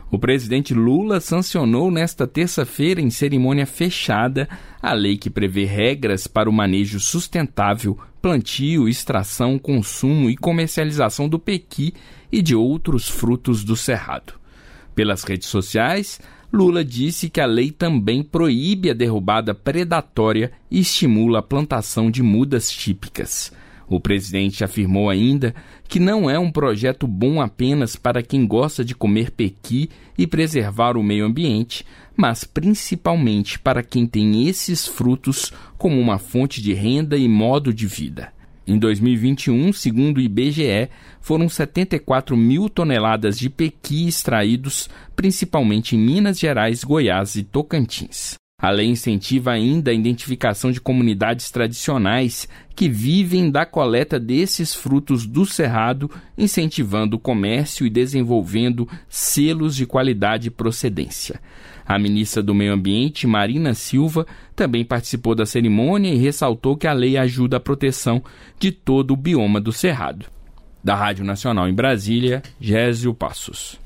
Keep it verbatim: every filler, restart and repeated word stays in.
O presidente Lula sancionou nesta terça-feira, em cerimônia fechada, a lei que prevê regras para o manejo sustentável, plantio, extração, consumo e comercialização do pequi e de outros frutos do cerrado. Pelas redes sociais, Lula disse que a lei também proíbe a derrubada predatória e estimula a plantação de mudas típicas. O presidente afirmou ainda que não é um projeto bom apenas para quem gosta de comer pequi e preservar o meio ambiente, mas principalmente para quem tem esses frutos como uma fonte de renda e modo de vida. Em dois mil e vinte e um, segundo o I B G E, foram setenta e quatro mil toneladas de pequi extraídos, principalmente em Minas Gerais, Goiás e Tocantins. A lei incentiva ainda a identificação de comunidades tradicionais que vivem da coleta desses frutos do cerrado, incentivando o comércio e desenvolvendo selos de qualidade e procedência. A ministra do Meio Ambiente, Marina Silva, também participou da cerimônia e ressaltou que a lei ajuda a proteção de todo o bioma do cerrado. Da Rádio Nacional em Brasília, Gésio Passos.